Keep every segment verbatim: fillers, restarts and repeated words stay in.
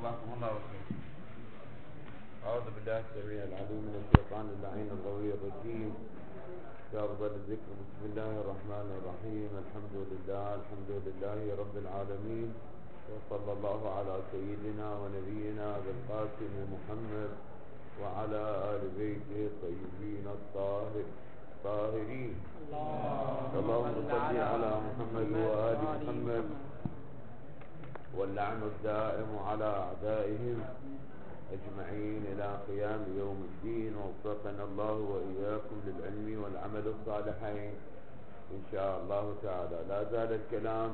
جزاكم الله خير. أعوذ بالله السميع العليم من الشيطان اللعين الغوي الرجيم. يا أفضل الذكر بسم الله الرحمن الرحيم. الحمد لله الحمد لله رب العالمين، وصلى الله على سيدنا ونبينا بالقاسم محمد وعلى آل بيته الطيبين الطاهر الطاهرين. اللهم صل على محمد وآل محمد، واللعن الدائم على أعدائهم أجمعين إلى قيام يوم الدين، ووفقنا الله وإياكم للعلم والعمل الصالحين إن شاء الله تعالى. لا زال الكلام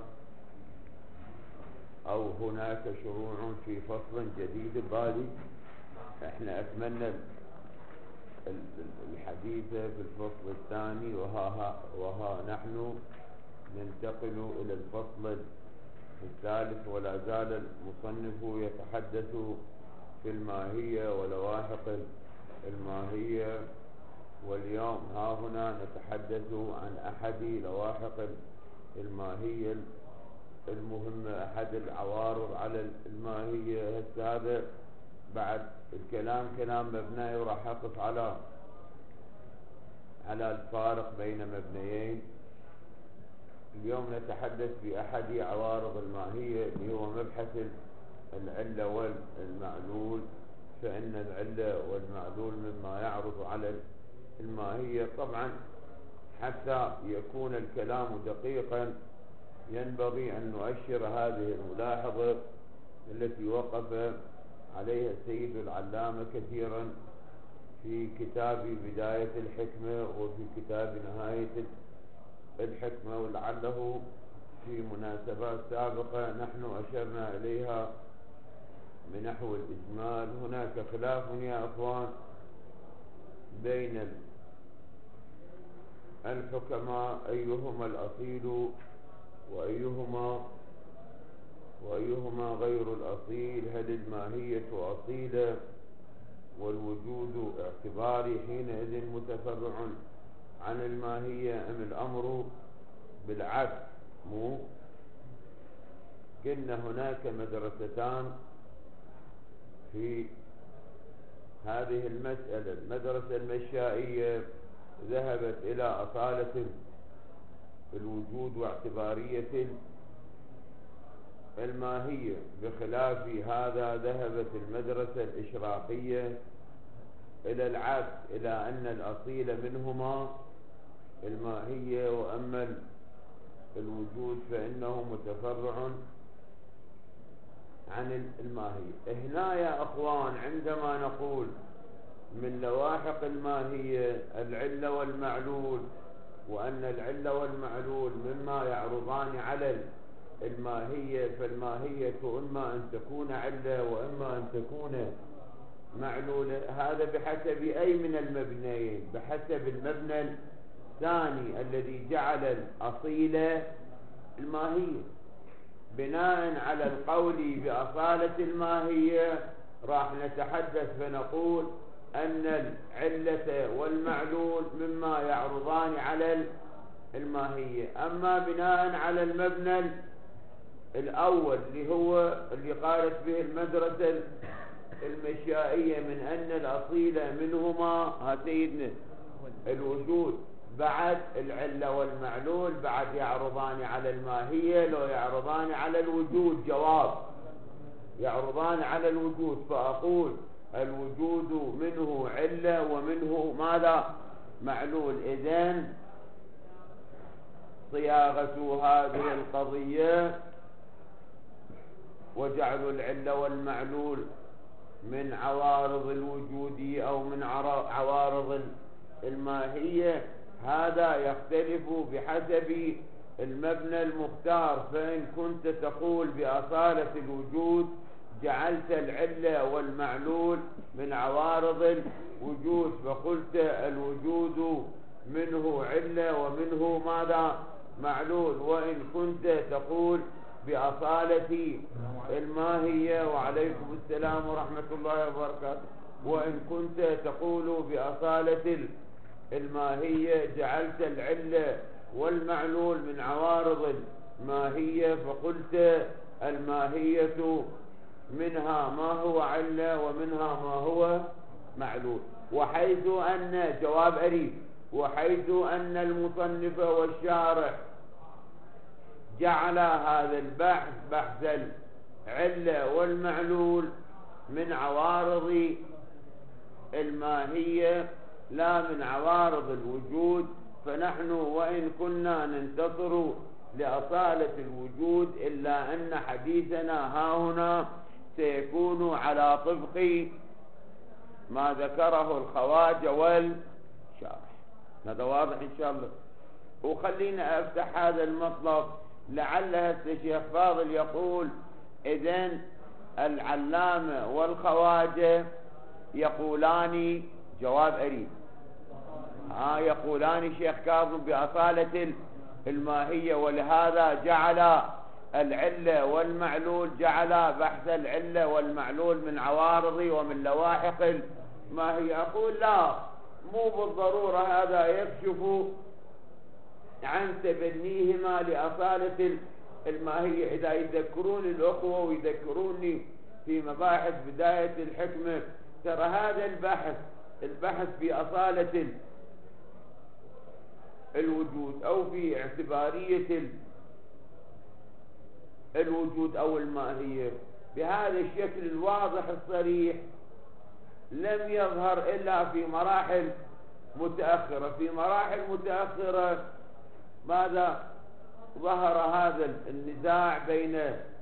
أو هناك شروع في فصل جديد بالي. احنا أتمنى الحديث في الفصل الثاني، وها, وها نحن ننتقل إلى الفصل الثالث، ولا زال المصنف يتحدث في الماهية ولواحق الماهية. واليوم ها هنا نتحدث عن أحد لواحق الماهية المهمة، أحد العوارض على الماهية. هذا بعد الكلام كلام مبني، وراح أقف على على الفارق بين مبنيين. اليوم نتحدث بأحد عوارض الماهية اللي هو مبحث العلة والمعلول. فإن العلة والمعلول مما يعرض على الماهية. طبعا حتى يكون الكلام دقيقا ينبغي أن نؤشر هذه الملاحظة التي وقف عليها السيد العلامة كثيرا في كتاب بداية الحكمة وفي كتاب نهاية الحكمة، ولعله في مناسبات سابقة نحن أشرنا إليها من نحو الإجمال. هناك خلاف يا أخوان بين الحكماء أيهما الأصيل وأيهما وأيهما غير الأصيل. هل الماهية أصيلة والوجود اعتباري حينئذ متفرع عن الماهية، أم الأمر بالعكس؟ مو قلنا هناك مدرستان في هذه المسألة. المدرسة المشائية ذهبت إلى أصالة الوجود واعتبارية الماهية، بخلاف هذا ذهبت المدرسة الإشراقية إلى العكس، إلى أن الأصيل منهما الماهية، وأما الوجود فإنه متفرع عن الماهية. هنا يا أخوان عندما نقول من لواحق الماهية العلة والمعلول، وأن العلة والمعلول مما يعرضان على الماهية، فالماهية إما أن تكون علة وإما أن تكون معلولة. هذا بحسب أي من المبنيين؟ بحسب المبنى الثاني الذي جعل الأصيل الماهية. بناء على القول بأصالة الماهية راح نتحدث فنقول أن العلة والمعلول مما يعرضان على الماهية. أما بناء على المبنى الأول اللي هو اللي قالت به المدرسة المشائية من أن الأصيل منهما ها سيدنا الوجود، بعد العلة والمعلول بعد يعرضان على الماهية لو يعرضان على الوجود. جواب: يعرضان على الوجود. فأقول الوجود منه علة ومنه ماذا؟ معلول. إذن صياغة هذه القضية وجعل العلة والمعلول من عوارض الوجود أو من عوارض الماهية، هذا يختلف بحسب المبنى المختار. فإن كنت تقول بأصالة الوجود جعلت العلة والمعلول من عوارض الوجود، فقلت الوجود منه علة ومنه ماذا؟ معلول. وإن كنت تقول بأصالة الماهية، وعليكم السلام ورحمة الله وبركاته، وإن كنت تقول بأصالة الماهية جعلت العلة والمعلول من عوارض الماهية، فقلت الماهية منها ما هو علة ومنها ما هو معلول. وحيث أن جواب أريد وحيث أن المصنف والشارع جعل هذا البحث بحث العلة والمعلول من عوارض الماهية لا من عوارض الوجود، فنحن وإن كنا ننتصر لأصالة الوجود إلا أن حديثنا هاهنا سيكون على طبق ما ذكره الخواجة والشارح. هذا واضح إن شاء الله. وخلينا أفتح هذا المطلب لعل الشيخ فاضل يقول إذن العلامة والخواجة يقولان جواب أريد ها يقولان شيخ كاظم بأصالة الماهية، ولهذا جعل العلة والمعلول جعل بحث العلة والمعلول من عوارض ومن لواحق الماهية. أقول لا، مو بالضرورة، هذا يكشف عن تبنيهما لأصالة الماهية. إذا يذكرون الأخوة ويذكروني في مباحث بداية الحكمة، ترى هذا البحث البحث في أصالة الوجود أو في اعتبارية الوجود أو الماهية بهذا الشكل الواضح الصريح لم يظهر إلا في مراحل متأخرة. في مراحل متأخرة ماذا ظهر هذا النزاع بين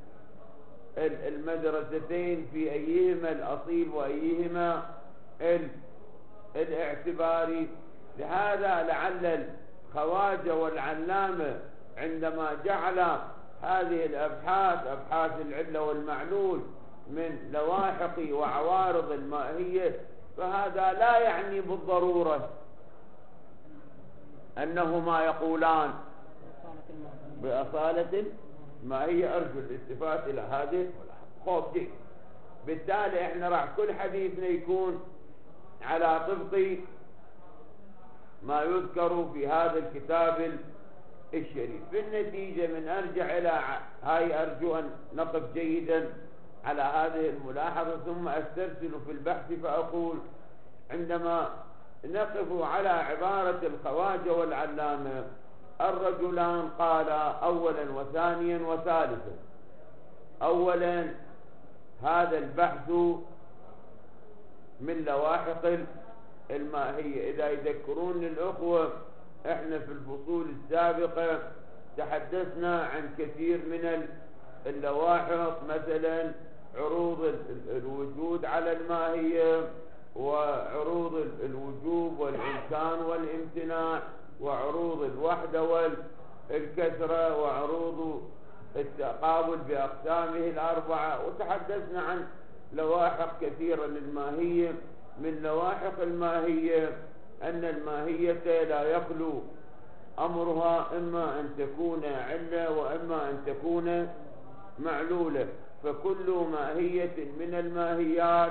المدرستين في أيهما الأصيل وأيهما الاعتباري. لهذا لعل الخواجة والعلامة عندما جعل هذه الأبحاث أبحاث العلة والمعلول من لواحق وعوارض الماهية، فهذا لا يعني بالضرورة أنهما يقولان بأصالة الماهية. أرجو الالتفات إلى هذه خوف دي. بالتالي احنا راح كل حديثنا يكون على طبق ما يذكر في هذا الكتاب الشريف. بالنتيجة من أرجع إلى هاي أرجو أن نقف جيدا على هذه الملاحظة ثم أسترسل في البحث فأقول عندما نقف على عبارة الخواجة والعلامة الرجلان قالا أولا وثانيا وثالثا. أولا هذا البحث من لواحق الماهية. إذا يذكرون الأخوة احنا في الفصول السابقة تحدثنا عن كثير من اللواحق، مثلا عروض الوجود على الماهية وعروض الوجوب والإمكان والامتناع وعروض الوحدة والكثرة وعروض التقابل بأقسامه الأربعة. وتحدثنا عن لواحق كثيرة للماهية. من لواحق الماهية أن الماهية لا يخلو أمرها إما أن تكون علة وإما أن تكون معلولة. فكل ماهية من الماهيات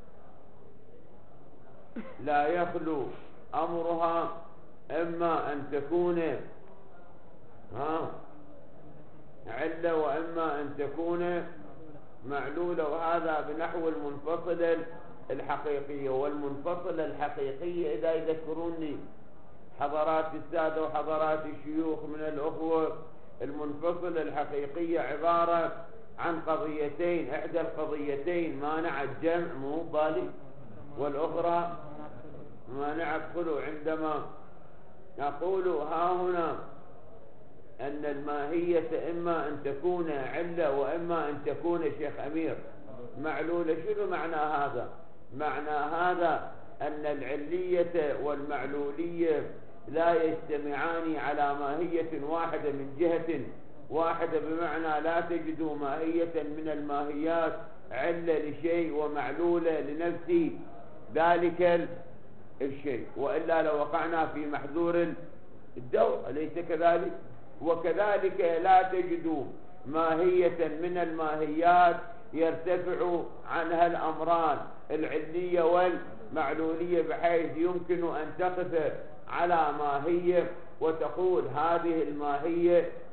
لا يخلو أمرها إما أن تكون ها علة وإما أن تكون معلولة. وهذا بنحو المنفصلة الحقيقية. والمنفصلة الحقيقية إذا يذكروني حضرات السادة وحضرات الشيوخ من الأخوة، المنفصلة الحقيقية عبارة عن قضيتين. إحدى القضيتين مانع الجمع مو بالي، والأخرى مانع الخلو. عندما نقول ها هنا أن الماهية إما أن تكون علة وإما أن تكون شيخ أمير معلولة، شنو معنى هذا؟ معنى هذا أن العلية والمعلولية لا يجتمعان على ماهية واحدة من جهة واحدة، بمعنى لا تجد ماهية من الماهيات علة لشيء ومعلولة لنفس ذلك الشيء، وإلا لو وقعنا في محذور الدور، أليس كذلك؟ وكذلك لا تجد ماهية من الماهيات يرتفع عنها الأمران العلية والمعلولية بحيث يمكن أن تقف على ماهية وتقول هذه الماهية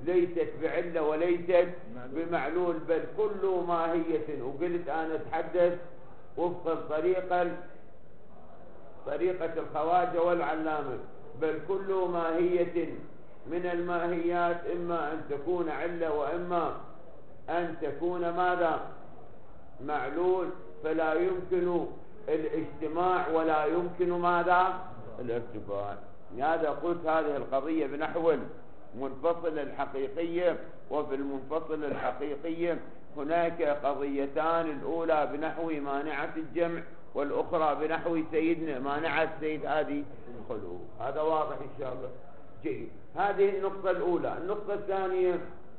ليست بعلة وليست بمعلول، بل كل ماهية. وقلت أنا أتحدث وفق الطريقة طريقة الخواجة والعلامة، بل كل ماهية من الماهيات إما أن تكون علة وإما أن تكون ماذا؟ معلول، فلا يمكن الاجتماع ولا يمكن ماذا؟ الارتفاع. لهذا قلت هذه القضية بنحو المنفصل الحقيقية. وفي المنفصل الحقيقية هناك قضيتان، الأولى بنحو مانعة الجمع، والأخرى بنحو سيدنا مانعة سيد هذه الخلو. هذا واضح إن شاء الله. جيد. هذه النقطة الأولى. النقطة الثانية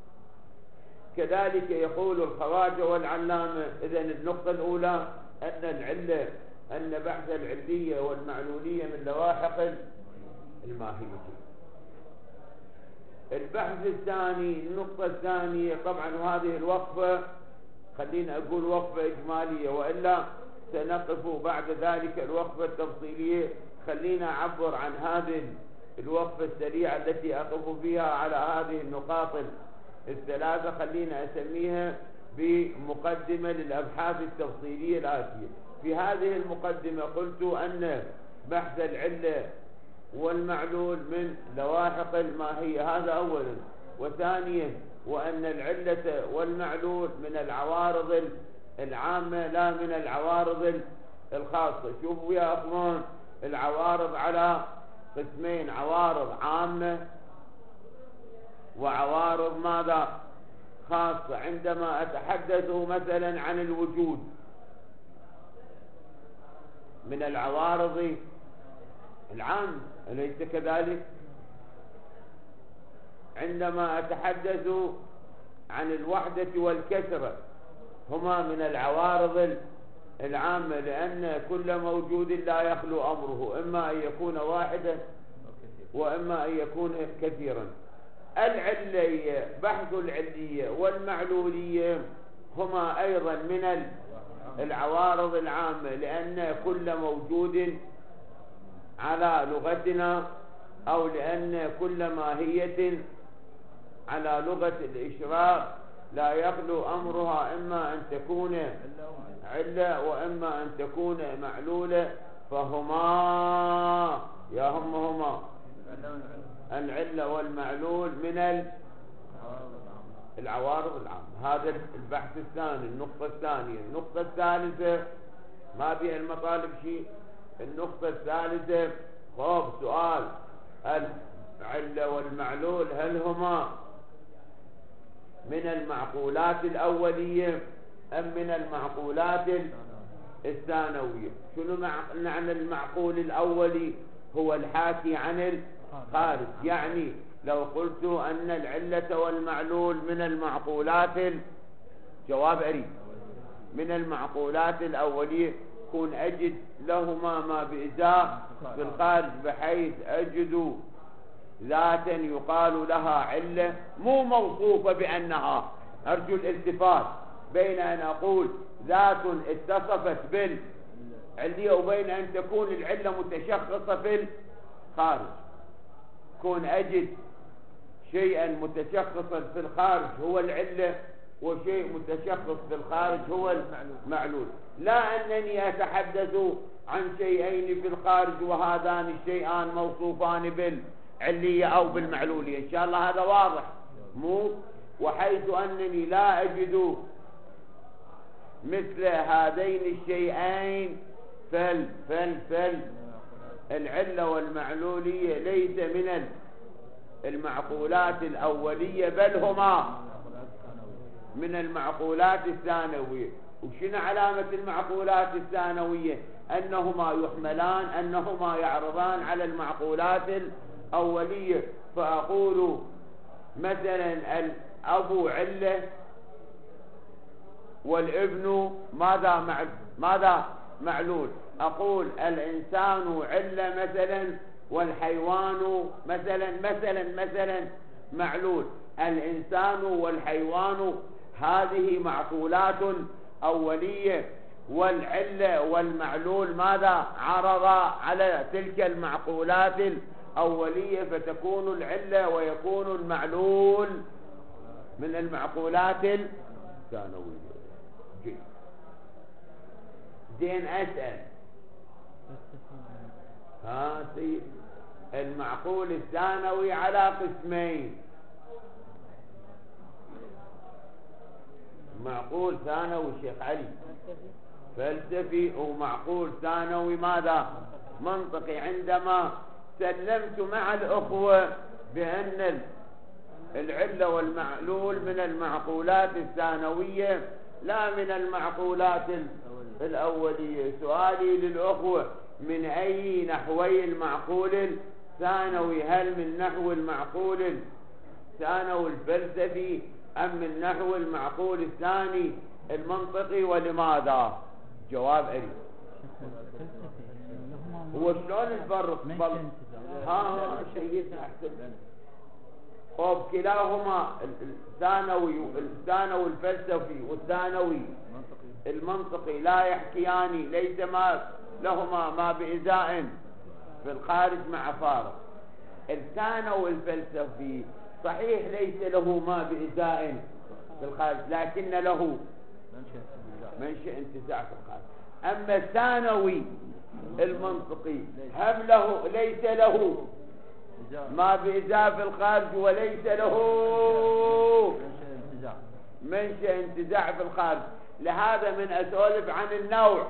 كذلك يقول الخواجة والعلامة. إذن النقطة الأولى أن العلة أن بحث العلية والمعلولية من لواحق الماهية. البحث الثاني، النقطة الثانية طبعا، وهذه الوقفة خلينا أقول وقفة إجمالية، وإلا سنقف بعد ذلك الوقفة التفصيلية. خلينا أعبر عن هذه الوقفة السريعة التي أقف فيها على هذه النقاط الثلاثة، خلينا أسميها بمقدمة للأبحاث التفصيلية الآتية. في هذه المقدمة قلت أن بحث العلة والمعلول من لواحق الماهية، هذا أولا. وثانيا وأن العلة والمعلول من العوارض العامة لا من العوارض الخاصة. شوفوا يا أخوان، العوارض على قسمين: عوارض عامة وعوارض ماذا؟ خاصة. عندما أتحدث مثلا عن الوجود من العوارض العامة، أليس كذلك؟ عندما أتحدث عن الوحدة والكثرة هما من العوارض العامة، لأن كل موجود لا يخلو أمره، إما أن يكون واحدا وإما أن يكون كثيرا. العلية، بحث العلية والمعلولية هما أيضا من العوارض العامة، لأن كل موجود على لغتنا أو لأن كل ماهية على لغة الإشراق لا يخلو أمرها إما أن تكون علة وإما أن تكون معلولة، فهما يا هم هما العلة والمعلول من العوارض العامة. هذا البحث الثاني. النقطة الثانية. النقطة الثالثة ما بها المطالب شيء. النقطة الثالثة خوف سؤال: العلة والمعلول هل هما من المعقولات الأولية أم من المعقولات الثانوية؟ شنو معنى المعقول الأولي؟ هو الحاكي عن الخارج. يعني لو قلت أن العلة والمعلول من المعقولات، جواب أريد من المعقولات الأولية، كون أجد لهما ما بإزاء في الخارج، بحيث أجد ذاتا يقال لها علة مو موصوفة بأنها. أرجو الالتفات بين أن أقول ذات اتصفت بالعلية وبين أن تكون العلة متشخصة في الخارج. كون أجد شيئا متشخصا في الخارج هو العلة، وشيء متشخص في الخارج هو المعلول. لا أنني أتحدث عن شيئين في الخارج وهذان الشيئان موصوفان بالعلية أو بالمعلولية. إن شاء الله هذا واضح. مو وحيث أنني لا أجد مثل هذين الشيئين فل فل فل العلة والمعلولية ليس من المعقولات الأولية، بل هما من المعقولات الثانوية. وشنو علامة المعقولات الثانوية؟ أنهما يحملان، أنهما يعرضان على المعقولات الأولية. فأقول مثلا الأب علة والابن ماذا مع... ماذا معلول. أقول الإنسان علة مثلا والحيوان مثلا مثلا مثلا معلول. الإنسان والحيوان هذه معقولات أولية، والعلة والمعلول ماذا عرض على تلك المعقولات الأولية، فتكون العلة ويكون المعلول من المعقولات الثانوية. جيد. زين أسأل ها سيد، المعقول الثانوي على قسمين، معقول ثانوي شيخ علي فلسفي ومعقول ثانوي ماذا منطقي. عندما سلمت مع الأخوة بأن العلة والمعلول من المعقولات الثانوية لا من المعقولات الأولية، سؤالي للأخوة من أي نحوي المعقول الثانوي؟ هل من نحو المعقول الثانوي الفلسفي أم من نحو المعقول الثاني المنطقي، ولماذا؟ جواب أريد. هو شلون الفرق؟ ها ها سيدنا أحسن. طب كلاهما الثانوي الثانوي الفلسفي والثانوي المنطقي لا يحكيان، ليس ما لهما ما بإزاء في الخارج مع فارق. الثانوي الفلسفي صحيح ليس له ما بإزاء في الخارج، لكن له منشأ انتزاع في الخارج. أما الثانوي المنطقي هم له ليس له ما بإزاء في الخارج وليس له منشأ انتزاع في الخارج. لهذا من أسولف عن النوع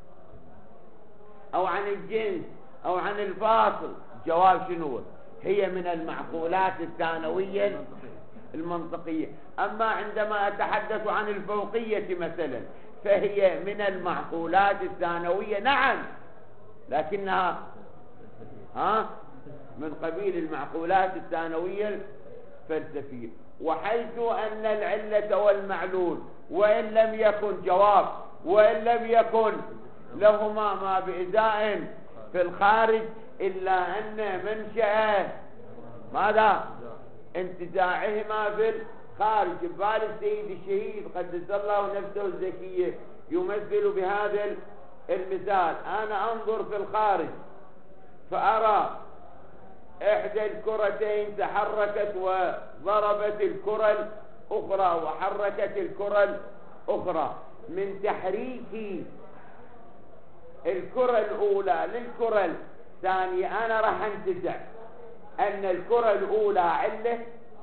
أو عن الجنس أو عن الفاصل، جواب شنو؟ هي من المعقولات الثانوية المنطقية. أما عندما أتحدث عن الفوقية مثلا فهي من المعقولات الثانوية نعم، لكنها ها من قبيل المعقولات الثانوية الفلسفية. وحيث أن العلة والمعلول وإن لم يكن جواب وإن لم يكن لهما ما بإزاء في الخارج إلا أن منشأ ماذا انتزاعهما في الخارج. ببال السيد الشهيد قدس الله نفسه الزكية يمثل بهذا المثال: أنا أنظر في الخارج فأرى إحدى الكرتين تحركت وضربت الكرة الأخرى وحركت الكرة الأخرى. من تحريك الكرة الأولى للكرة الثانية أنا راح أنتزع أن الكرة الأولى علة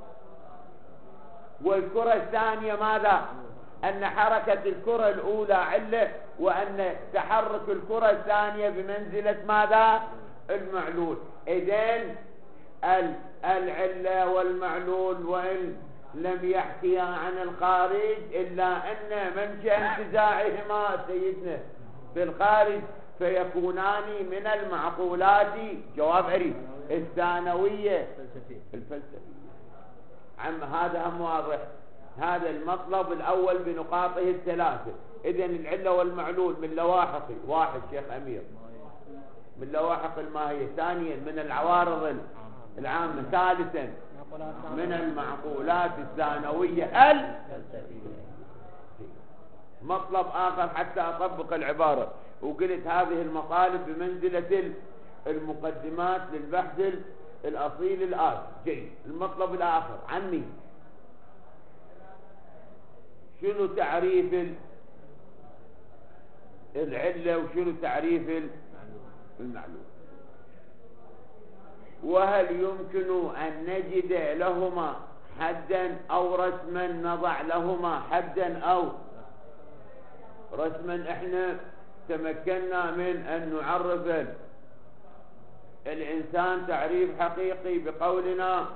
والكرة الثانية ماذا؟ أن حركة الكرة الأولى علة وأن تحرك الكرة الثانية بمنزلة ماذا؟ المعلول. إذن العلة والمعلول وإن لم يحكي عن الخارج إلا أن منشأ انتزاعهما سيدنا في الخارج فيكونان من المعقولات، جواب أريد، الثانوية الفلسفية. عم هذا هم واضح. هذا المطلب الأول بنقاطه الثلاثة. إذن العلة والمعلول من لواحق واحد شيخ أمير من لواحق الماهية، ثانيا من العوارض العامة، ثالثا من المعقولات الثانوية الفلسفية. مطلب آخر حتى أطبق العبارة، وقلت هذه المطالب بمنزلة المقدمات للبحث الأصيل الآن. جيد. المطلب الآخر عمي، شنو تعريف العلة وشنو تعريف المعلوم؟ وهل يمكن أن نجد لهما حدا أو رسما نضع لهما حدا أو رسما؟ احنا تمكنا من أن نعرف الإنسان تعريف حقيقي بقولنا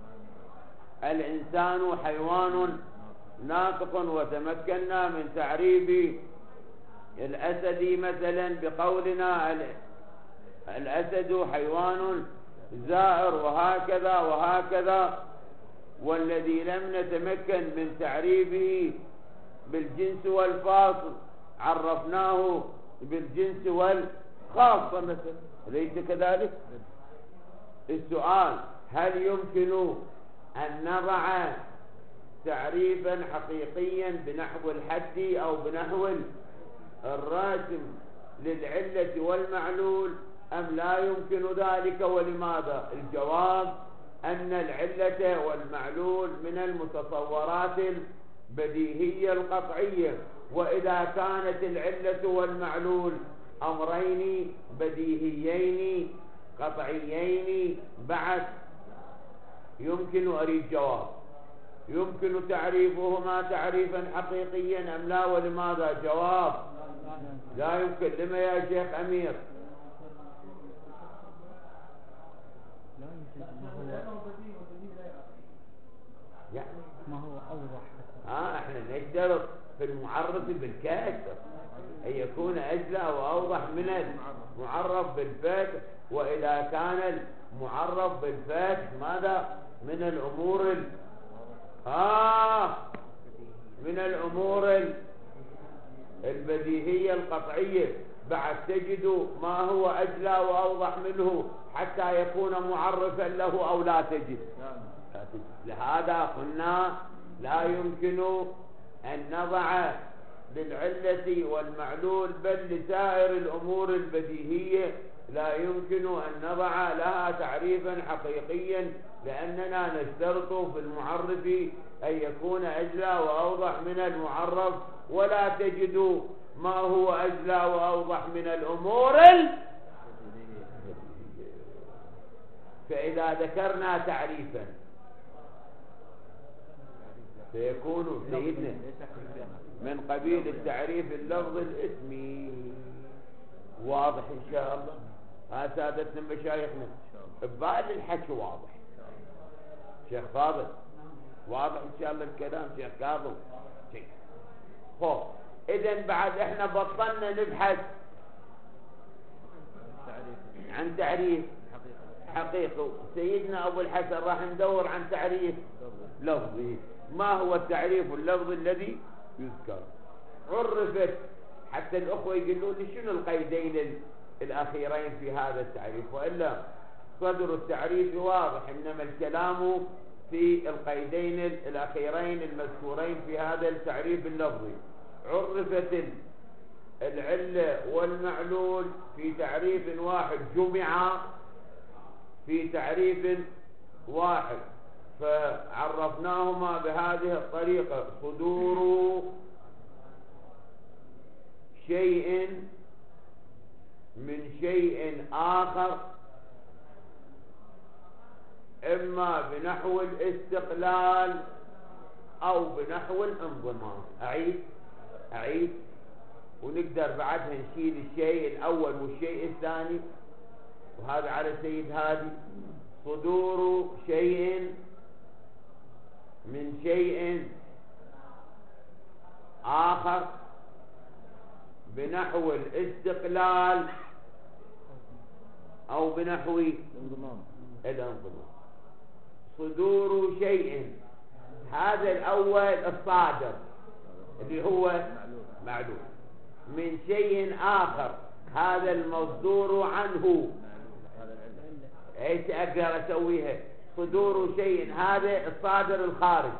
الإنسان حيوان ناطق، وتمكنا من تعريف الأسد مثلا بقولنا الأسد حيوان زائر، وهكذا وهكذا. والذي لم نتمكن من تعريفه بالجنس والفاصل عرفناه بالجنس والخاصة مثلا، أليس كذلك؟ السؤال: هل يمكن أن نضع تعريفا حقيقيا بنحو الحد أو بنحو الراسم للعلة والمعلول أم لا يمكن ذلك؟ ولماذا؟ الجواب أن العلة والمعلول من المتصورات البديهية القطعية، وإذا كانت العلة والمعلول أمرين بديهيين قطعيين بعد يمكن أريد جواب، يمكن تعريفهما تعريفا حقيقيا أم لا؟ ولماذا؟ جواب لا يمكن. لما يا شيخ أمير؟ لا يمكن. يعني ما هو أوضح. ها احنا نشترط في المعرف بالكسر أن يكون أجلى وأوضح من المعرف بالفتح، وإذا كان المعرف بالفتح ماذا؟ من الأمور ال... آه من الأمور البديهية القطعية. بعد تجد ما هو أجلى وأوضح منه حتى يكون معرفا له أو لا تجد. لهذا قلنا لا يمكن أن نضع للعلة والمعلول بل لسائر الأمور البديهية لا يمكن أن نضع لها تعريفا حقيقيا، لأننا نشترط في المعرف أن يكون أجلى وأوضح من المعرف، ولا تجد ما هو أجلى وأوضح من الأمور البديهية. فإذا ذكرنا تعريفا سيكون سيدنا من قبيل التعريف اللفظ الاسمي. واضح إن شاء الله؟ ها سادتنا مشايخنا ببال الحكي واضح. شيخ فاضل واضح إن شاء الله الكلام؟ شيخ كاظم خب إذن بعد إحنا بطلنا نبحث عن تعريف حقيقي. سيدنا أبو الحسن راح ندور عن تعريف لفظي. ما هو التعريف اللفظي الذي يذكر؟ عرفت حتى الأخوة يقولون لي شنو القيدين الأخيرين في هذا التعريف، وإلا صدر التعريف واضح، إنما الكلام في القيدين الأخيرين المذكورين في هذا التعريف اللفظي. عرفت العلة والمعلول في تعريف واحد، جمع في تعريف واحد، فعرفناهما بهذه الطريقة: صدور شيء من شيء آخر إما بنحو الاستقلال أو بنحو الانضمام. أعيد أعيد ونقدر بعدها نشيل الشيء الأول والشيء الثاني، وهذا على سيد هادي. صدور شيء من شيء آخر بنحو الاستقلال أو بنحو الانضمام. صدور شيء، هذا الأول الصادر اللي هو معلول، من شيء آخر هذا المصدور عنه. ايش اقدر اسويها؟ صدور شيء هذا الصادر الخارج،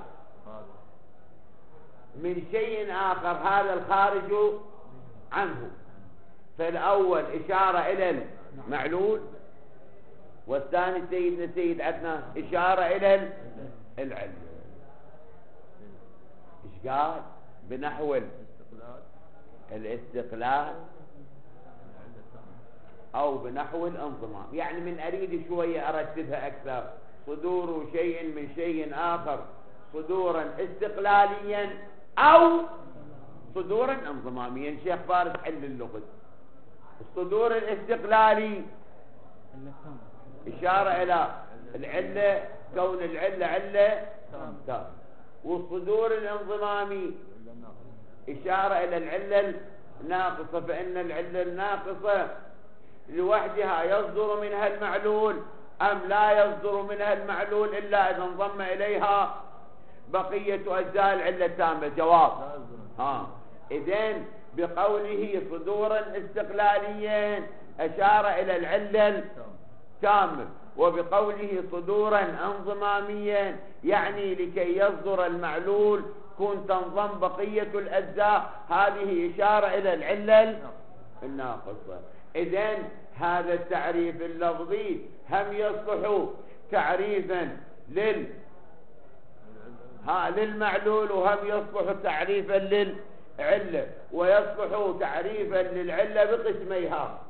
من شيء آخر هذا الخارج عنه. فالأول إشارة إلى المعلول، والثاني سيدنا سيد عدنان إشارة إلى العلم. إيش قال؟ بنحو الاستقلال أو بنحو الانضمام. يعني من أريد شوية أرتبها أكثر: صدور شيء من شيء آخر صدورا استقلاليا أو صدورا انضماميا. شيخ فارس حل اللغة. الصدور الاستقلالي إشارة إلى العلة، كون العلة علة تام. والصدور الانضمامي إشارة إلى العلة الناقصة، فإن العلة الناقصة لوحدها يصدر منها المعلول أم لا يصدر منها المعلول إلا إذا انضم إليها بقية أجزاء العلة التامة؟ جواب ها. إذن بقوله صدورا استقلاليا أشار إلى العلة التامة، وبقوله صدورا انضماميا يعني لكي يصدر المعلول كن تنضم بقية الأجزاء، هذه إشارة إلى العلة الناقصة. إذن هذا التعريف اللفظي هم يصلح تعريفا لل ها للمعلول، وهم يصلح تعريفا للعلة، ويصلح تعريفا للعلة بقسميها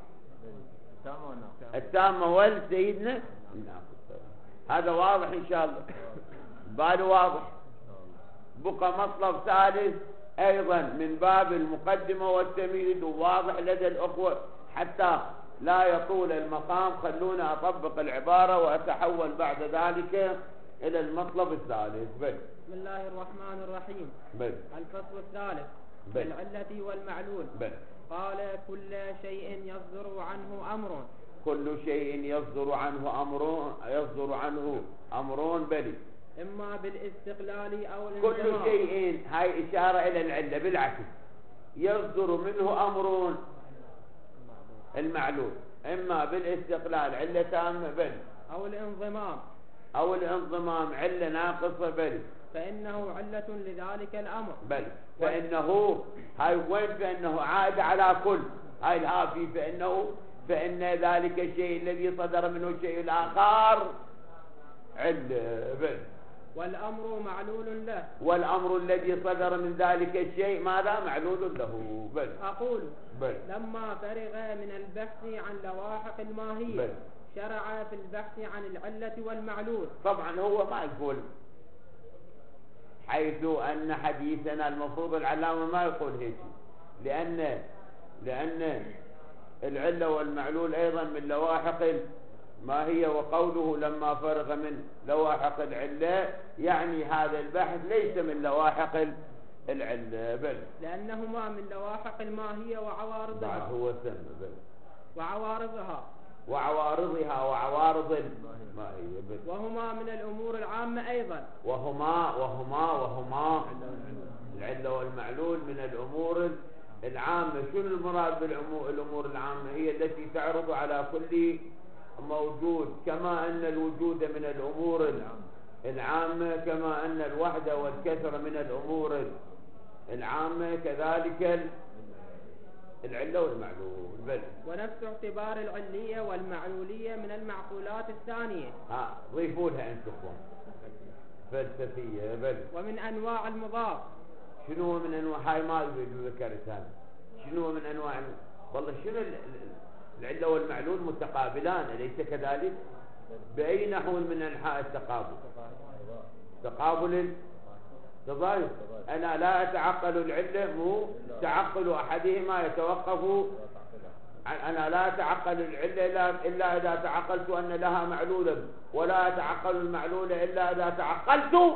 التامة والسيدنا. هذا واضح إن شاء الله، باله واضح. بقى مطلب ثالث أيضا من باب المقدمة والتمهيد، وواضح لدى الأخوة حتى لا يطول المقام. خلونا أطبق العبارة وأتحول بعد ذلك إلى المطلب الثالث. بل بسم الله الرحمن الرحيم. بل الفصل الثالث بل العلة والمعلول. بل قال كل شيء يصدر عنه أمر. كل شيء يصدر عنه أمر، يصدر عنه أمر بل إما بالاستقلال أو كل الانضمام. شيء، هاي إشارة إلى العلة بالعكس، يصدر منه أمر المعلول إما بالاستقلال علة تامة بل أو الانضمام أو الانضمام علة ناقصة بل فإنه علة لذلك الأمر. بل فإنه، هاي وين فإنه عاد على كل، هاي الهافي فإنه، فإن ذلك الشيء الذي صدر منه الشيء الآخر علة بل والأمر معلول له. والأمر الذي صدر من ذلك الشيء ماذا؟ معلول له. بل أقول بل لما فرغ من البحث عن لواحق الماهية بل شرع في البحث عن العلة والمعلول. طبعا هو ما يقول، حيث أن حديثنا المفروض العلامة ما يقول هيك، لأن لأن العلة والمعلول أيضا من لواحق الماهية، وقوله لما فرغ من لواحق العلة يعني هذا البحث ليس من لواحق العلة بل لأنهما من لواحق الماهية وعوارضها. بعد هو سن بل وعوارضها وعوارضها وعوارض الماهية بل وهما من الأمور العامة أيضا. وهما وهما وهما العلة والمعلول من الأمور العامة. شنو المراد بالأمور العامة؟ هي التي تعرض على كل موجود، كما أن الوجود من الأمور العامة، كما أن الوحدة والكثرة من الأمور العامة، كذلك العلة والمعلول بل ونفس اعتبار العلية والمعلولية من المعقولات الثانية. ها ضيفوا لها أنتم فلسفية بل ومن أنواع المضاف. شنو من أنواع، هاي ما ذكرتها، شنو من أنواع، والله شنو العلة والمعلول متقابلان أليس كذلك؟ بأي نحو من أنحاء التقابل؟ تقابل التضايق. أنا لا أتعقل العلة، مو تعقل أحدهما يتوقف، أنا لا أتعقل العلة إلا إذا تعقلت أن لها معلولا، ولا أتعقل المعلول إلا إذا تعقلت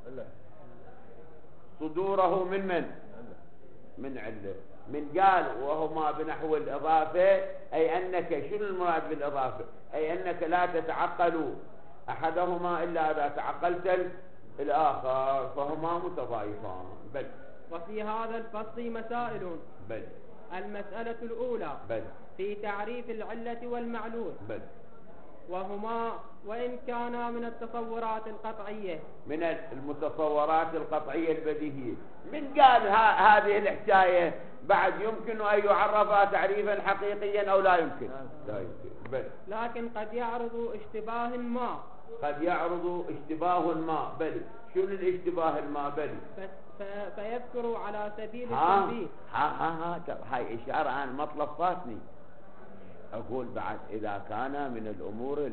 صدوره من من؟ من علة. من قال وهما بنحو الإضافة، أي أنك، شنو المراد بالإضافة؟ أي أنك لا تتعقل أحدهما إلا إذا تعقلت الآخر، فهما متضايفان بل وفي هذا الفصل مسائل. بل المسألة الأولى بل في تعريف العلة والمعلول، بل وهما وإن كانا من التصورات القطعية، من المتصورات القطعية البديهية. من قال هذه الحكاية بعد يمكن أن يعرفها تعريفا حقيقيا أو لا يمكن؟ لا يمكن بل لكن قد يعرض اشتباه ما. قد يعرض اشتباه ما بل شنو الاشتباه ما بل فيذكر على سبيل ها التنبيه. ها ها ها هاي إشارة عن مطلب فاتني. أقول بعد إذا كان من الأمور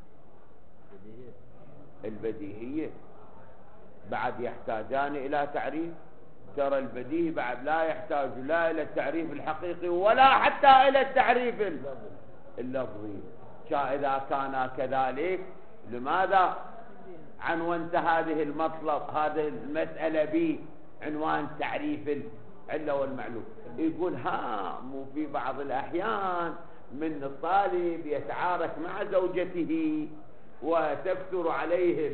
البديهية بعد يحتاجان إلى تعريف. ترى البديهي بعد لا يحتاج لا إلى التعريف الحقيقي ولا حتى إلى التعريف اللفظي. إذا كان كذلك لماذا عنونت هذه المطلب هذه المسألة بعنوان تعريف العلة والمعلول؟ يقول ها مو في بعض الأحيان من الطالب يتعارك مع زوجته وتكثر عليه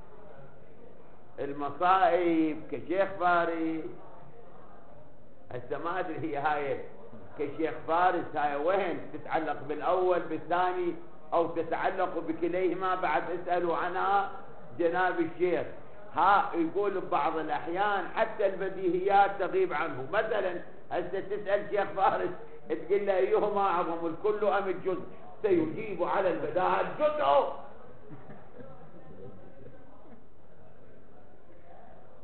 المصائب كشيخ فارس. هسه ما ادري هي هاي كشيخ فارس هاي وين تتعلق بالاول بالثاني او تتعلق بكليهما؟ بعد اسالوا عنها جناب الشيخ. ها يقول ببعض الاحيان حتى البديهيات تغيب عنه. مثلا هسه تسال شيخ فارس تقول له ايهما اعظم الكل ام الجزء؟ سيجيب على البداهه الجزء.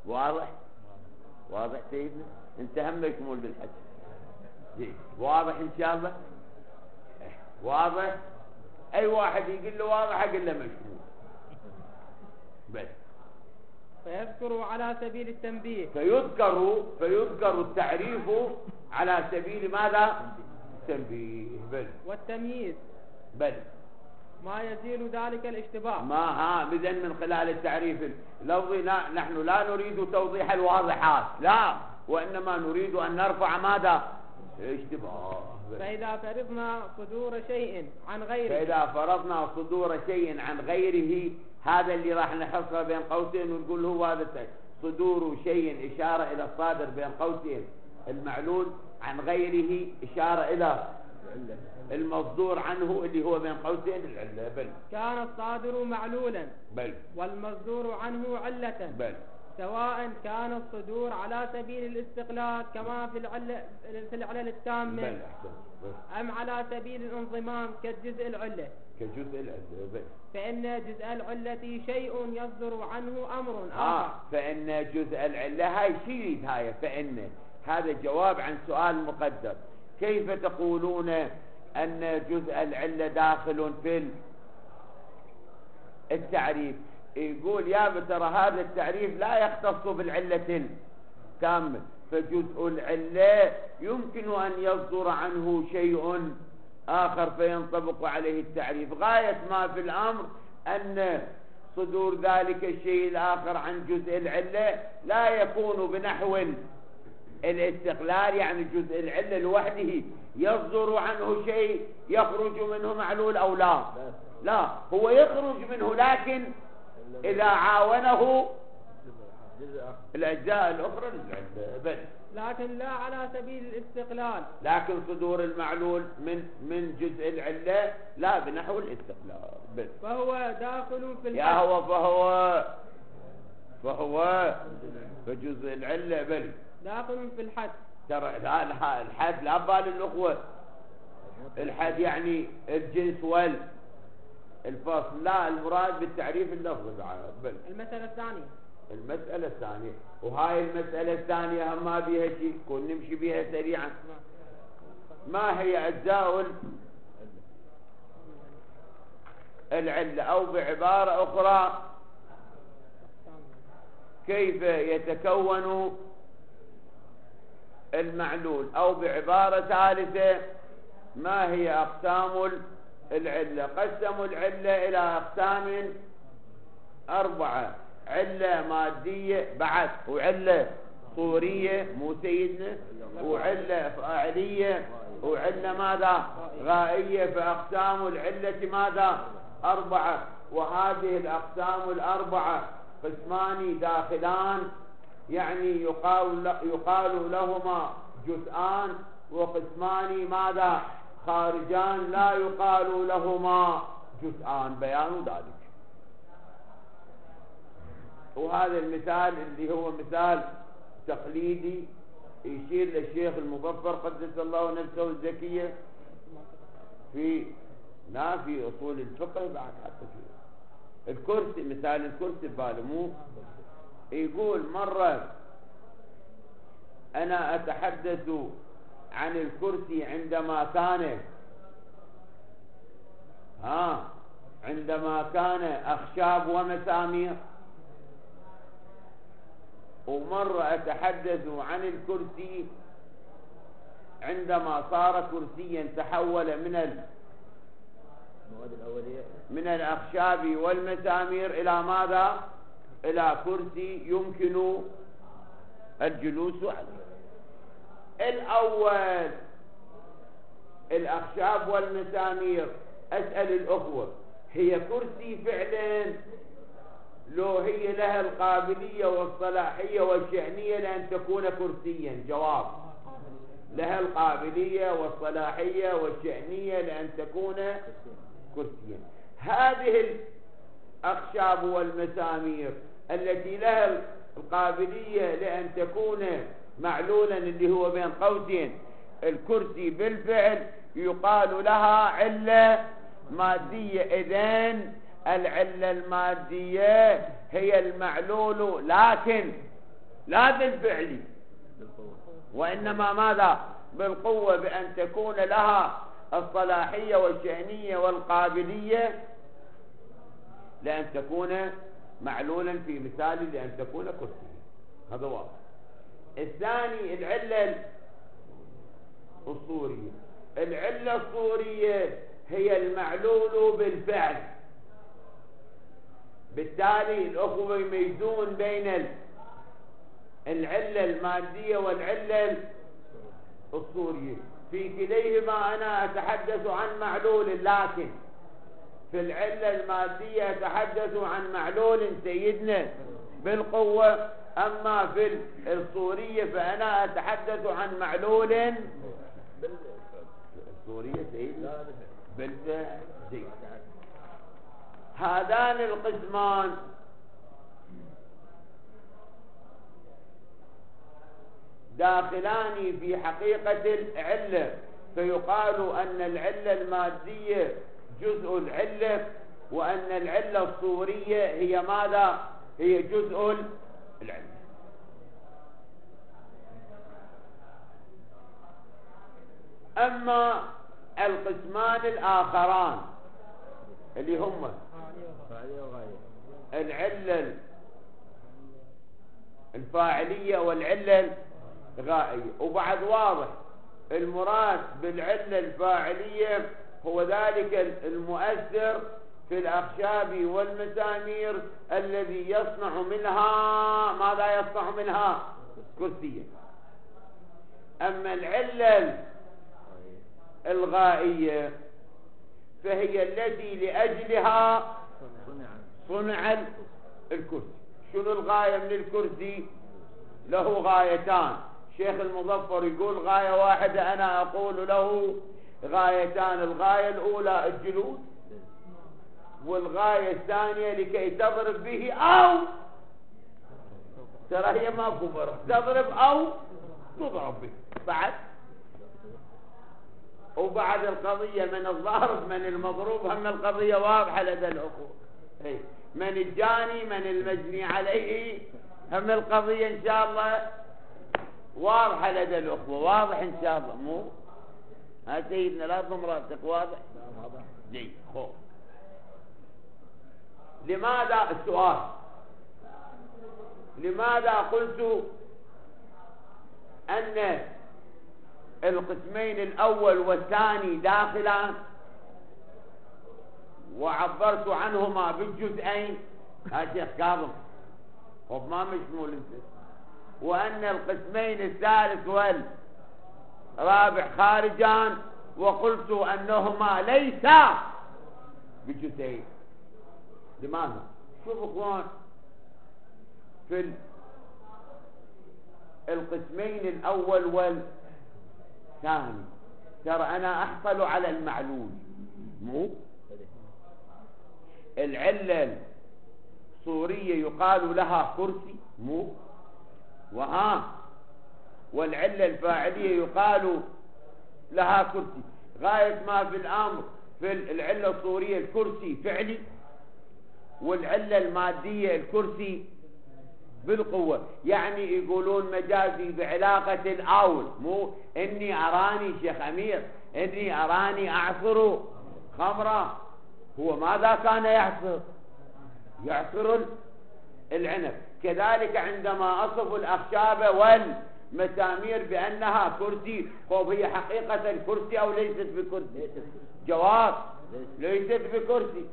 واضح واضح سيدنا؟ انت هم يكمل بالحج زين واضح ان شاء الله؟ واضح؟ اي واحد يقول له واضح اقول له مشمول بس. فيذكر على سبيل التنبيه فيذكر فيذكر التعريف على سبيل ماذا؟ تنبيه. بل والتمييز بل ما يزيل ذلك الاشتباه. ما ها إذن من خلال التعريف اللفظي نحن لا نريد توضيح الواضحات، لا، وإنما نريد أن نرفع ماذا؟ اشتباه. فإذا فرضنا صدور شيء عن غيره فإذا فرضنا صدور شيء عن غيره، هذا اللي راح نحصره بين قوسين ونقول هو هذا صدور شيء إشارة إلى الصادر بين قوسين المعلول عن غيره إشارة إلى المصدور عنه اللي هو بين قوسين العلة. بل كان الصادر معلولا بل والمصدور عنه علة بل سواء كان الصدور على سبيل الاستقلال كما في العلة في العلل التامة بل أحسن. بل. أم على سبيل الانضمام كجزء العلة كجزء العلة. بل. فإن جزء العلة شيء يصدر عنه أمر آخر. آه فإن جزء العلة هاي شيء هاي فإن هذا جواب عن سؤال مقدر. كيف تقولون أن جزء العلة داخل في التعريف؟ يقول يا ترى هذا التعريف لا يختص بالعلة التامة، فجزء العلة يمكن أن يصدر عنه شيء آخر فينطبق عليه التعريف. غاية ما في الأمر أن صدور ذلك الشيء الآخر عن جزء العلة لا يكون بنحو الاستقلال، يعني جزء العلة لوحده يصدر عنه شيء يخرج منه معلول أو لا، لا هو يخرج منه لكن إذا عاونه الأجزاء الأخرى للعلة. بل لكن لا على سبيل الاستقلال، لكن صدور المعلول من من جزء العلة لا بنحو الاستقلال. بل فهو داخل في يا الحد هو فهو فهو فجزء العلة بل داخل في الحد. ترى لا الحد لا بال الأخوة، الحد يعني الجنس والفصل، لا المراد بالتعريف اللفظي بعد. بل المسألة الثانية المسألة الثانية، وهاي المسألة الثانية هم ما بيها شيء كون نمشي بيها سريعا. ما هي أجزاء العلة؟ أو بعبارة أخرى كيف يتكون المعلول؟ أو بعبارة ثالثة ما هي أقسام العلة؟ قسموا العلة إلى أقسام أربعة: علة مادية بعد، وعلة صورية مو سيدنا، وعلة فاعلية، وعلة ماذا؟ غائية. فأقسام العلة ماذا؟ أربعة. وهذه الأقسام الأربعة قسمان داخلان، يعني يقال يقال لهما جزءان، وقسمان ماذا؟ خارجان لا يقال لهما جزءان. بيان ذلك. وهذا المثال اللي هو مثال تقليدي يشير للشيخ المظفر قدس الله نفسه الزكية في لا في أصول الفقه بعد حتى في الكرسي، مثال الكرسي بالمو يقول مرة أنا أتحدث عن الكرسي عندما كان ها عندما كان أخشاب ومسامير، ومرة أتحدث عن الكرسي عندما صار كرسيا تحول من المواد الأولية من الأخشاب والمسامير إلى ماذا؟ إلى كرسي يمكن الجلوس عليه. الأول الأخشاب والمسامير، أسأل الأخوة هي كرسي فعلا لو هي لها القابلية والصلاحية والشأنية لأن تكون كرسيا؟ جواب: لها القابلية والصلاحية والشأنية لأن تكون كرسيا. هذه الأخشاب والمسامير التي لها القابلية لأن تكون معلولا اللي هو بين قوسين الكرسي بالفعل يقال لها علة مادية. إذن العلة المادية هي المعلول، لكن لا بالفعل، وإنما ماذا؟ بالقوة، بأن تكون لها الصلاحية والشأنية والقابلية لأن تكون معلولا في مثال لأن تكون كرسيا. هذا واضح. الثاني العلة الصورية. العلة الصورية هي المعلول بالفعل. بالتالي الأخوة يميزون بين العلة المادية والعلة الصورية. في كليهما أنا أتحدث عن معلول، لكن في العلة المادية أتحدث عن معلول سيدنا بالقوة، أما في الصورية فأنا أتحدث عن معلول الصورية سيدنا بالفعل. هذان القسمان داخلان في حقيقة العلة، فيقال أن العلة المادية جزء العلة، وأن العلة الصورية هي ماذا؟ هي جزء العلة. أما القسمان الآخران اللي هم العلة الفاعلية والعلة الغائية، وبعد واضح المراد بالعلة الفاعلية هو ذلك المؤثر في الأخشاب والمسامير الذي يصنع منها ماذا؟ يصنع منها كرسيا. أما العلة الغائية فهي التي لأجلها صنع الكرسي. شنو الغاية من الكرسي؟ له غايتان. شيخ المظفر يقول غاية واحدة، أنا أقول له غايتان. الغاية الأولى الجلوس، والغاية الثانية لكي تضرب به أو ترى هي ما كبر تضرب أو تضرب به بعد. وبعد القضية من الضارب من المضروب، هم القضية واضحة لدى الأخوة. من الجاني من المجني عليه، هم القضية إن شاء الله واضحة لدى الأخوة. واضح إن شاء الله؟ مو ها سيدنا لا تضم راسك. واضح؟ جيد. خوف. لماذا السؤال؟ لماذا قلت أن القسمين الأول والثاني داخلان وعبرت عنهما بالجزئين؟ ها شيخ كاظم خب ما مشمول انت. وأن القسمين الثالث والرابع خارجان، وقلت أنهما ليسا بجزئين. لماذا؟ شوف اخوان، في القسمين الأول والثاني ترى أنا أحصل على المعلول، مو العلة الصورية يقال لها كرسي، مو وها والعلة الفاعلية يقال لها كرسي. غاية ما في الأمر في العلة الصورية الكرسي فعلي، والعلة المادية الكرسي بالقوة. يعني يقولون مجازي بعلاقة الأول، مو إني أراني شيخ أمير إني أراني أعصر خمرة. هو ماذا كان يعصر؟ يعصر العنب. كذلك عندما أصف الأخشاب والمسامير بأنها كرسي، هي حقيقة الكرسي أو ليست بكرسي؟ جواب ليست بكرسي،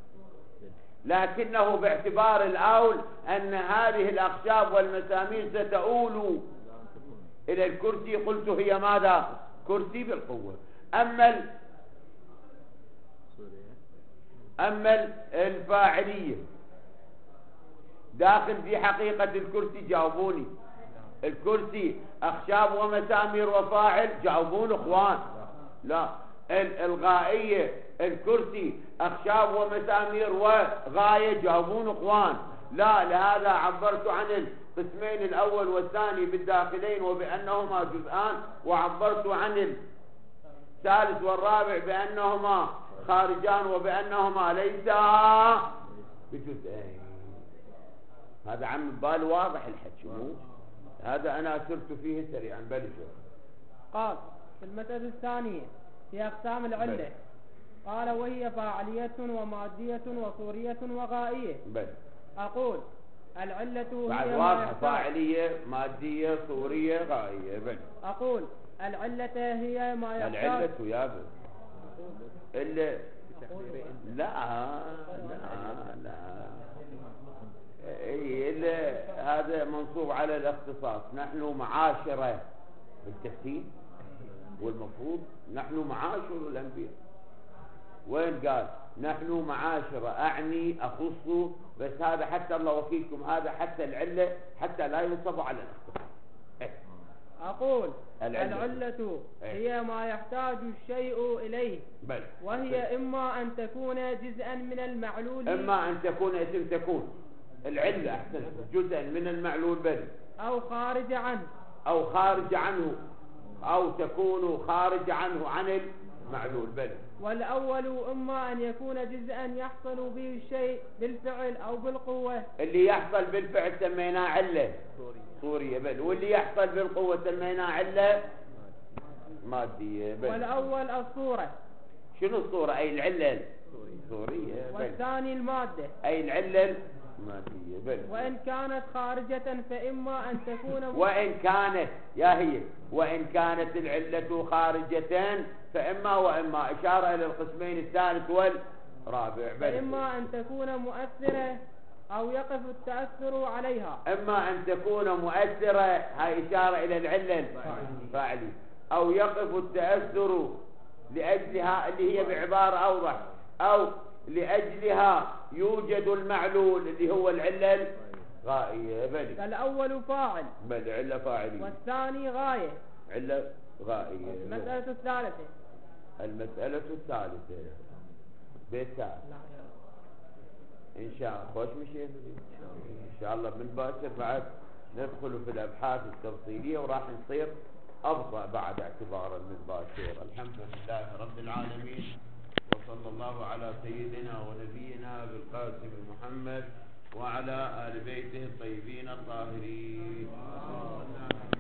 لكنه باعتبار الأول أن هذه الأخشاب والمسامير ستؤول إلى الكرسي، قلت هي ماذا؟ كرسي بالقوة. أما أما الفاعلية داخل في حقيقة الكرسي، جاوبوني. الكرسي أخشاب ومسامير وفاعل، جاوبون اخوان. لا. الغائية الكرسي أخشاب ومسامير وغاية، جاوبون اخوان. لا. لهذا عبرت عن القسمين الأول والثاني بالداخلين وبأنهما جزءان، وعبرت عن الثالث والرابع بأنهما خارجان وبأنهما ليسا بجزئين. هذا عم ببال واضح الحكي، مو هذا أنا سرت فيه سريعا. بل شو قال في المسألة الثانية في أقسام العلة بل. قال وهي فاعلية ومادية وصورية وغائية. بل أقول العلة بعد هي ما واضحة، يحتاج. فاعلية مادية صورية غائية. بل أقول العلة هي ما يحتاج. العلة يا بل إلا لا لا لا إلا هذا منصوب على الاختصاص. نحن معاشرة بالتفسير، والمفروض نحن معاشر الأنبياء. وين قال نحن معاشرة؟ أعني أخص، بس هذا حتى الله وكيلكم، هذا حتى العلة حتى لا ينصب على الاختصاص. أقول العلة, العلة هي ما يحتاج الشيء إليه. بل وهي إما أن تكون جزءا من المعلول، إما أن تكون اسم تكون العلة أحسن جزءا من المعلول، بل أو خارج عنه، أو خارج عنه، أو تكون خارج عنه عن المعلول. بل والأول إما أن يكون جزءا يحصل به الشيء بالفعل أو بالقوة. اللي يحصل بالفعل سميناه علة صورية. بل واللي يحصل بالقوة سميناه علة مادية. بل والأول الصورة. شنو الصورة؟ أي العلة صورية. بل والثاني المادة، أي العلة مادية. بل وإن كانت خارجة فإما أن تكون وإن كانت يا هي وإن كانت العلة خارجة فإما وإما، إشارة إلى القسمين الثالث والرابع. بل فإما أن تكون مؤثرة أو يقف التأثر عليها. إما أن تكون مؤثرة، هاي إشارة إلى العلة فاعلي، أو يقف التأثر لأجلها اللي هي بعبارة أوضح، أو لأجلها يوجد المعلول اللي هو العلة غائية. بل فالأول فاعل، بل علة فاعلية، والثاني غاية. علة غائية. المسألة الثالثة المسألة الثالثة بيتها إن شاء الله خوش مشي إن شاء الله بالباشر بعد ندخل في الأبحاث التفصيلية، وراح نصير أبطأ بعد اعتبارا من باشر. الحمد لله رب العالمين، وصلى الله على سيدنا ونبينا بالقاسم محمد وعلى آل بيته الطيبين الطاهرين.